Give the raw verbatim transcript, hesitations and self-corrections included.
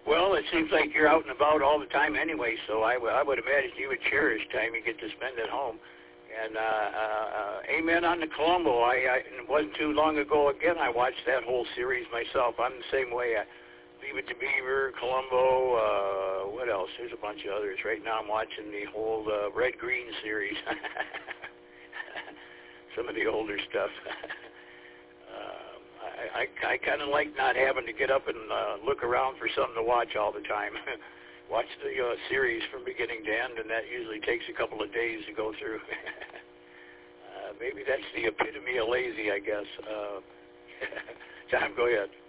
Well, it seems like you're out and about all the time anyway, so I, w- I would imagine you would cherish time you get to spend at home. And uh, uh, amen on the Columbo. I, I it wasn't too long ago. Again, I watched that whole series myself. I'm the same way. I, Leave It to Beaver, Columbo. Uh, what else? There's a bunch of others. Right now, I'm watching the whole uh, Red Green series. Some of the older stuff. uh, I, I, I kind of like not having to get up and uh, look around for something to watch all the time. Watch the uh, series from beginning to end, and that usually takes a couple of days to go through. uh, maybe that's the epitome of lazy, I guess. Uh, Tom, go ahead.